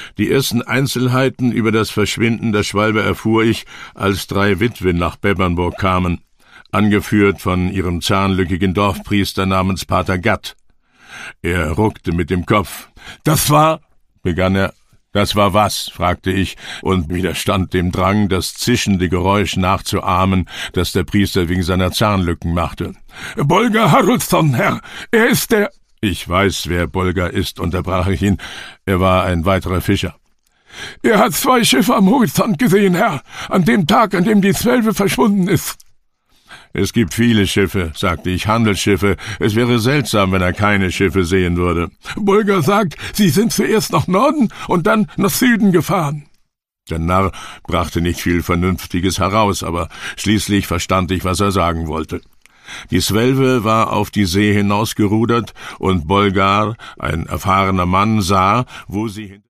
Die ersten Einzelheiten über das Verschwinden der Schwalbe erfuhr ich, als 3 Witwen nach Bebernburg kamen, angeführt von ihrem zahnlückigen Dorfpriester namens Pater Gatt. Er ruckte mit dem Kopf. »Das war«, begann er. »Das war was?« fragte ich und widerstand dem Drang, das zischende Geräusch nachzuahmen, das der Priester wegen seiner Zahnlücken machte. »Bolger Haraldsson, Herr, er ist der...« »Ich weiß, wer Bolger ist«, unterbrach ich ihn. Er war ein weiterer Fischer. »Er hat 2 Schiffe am Horizont gesehen, Herr, an dem Tag, an dem die Zwölfe verschwunden ist.« »Es gibt viele Schiffe«, sagte ich, »Handelsschiffe. Es wäre seltsam, wenn er keine Schiffe sehen würde.« »Bolger sagt, Sie sind zuerst nach Norden und dann nach Süden gefahren.« Der Narr brachte nicht viel Vernünftiges heraus, aber schließlich verstand ich, was er sagen wollte. Die Swelve war auf die See hinausgerudert, und Bolgar, ein erfahrener Mann, sah, wo sie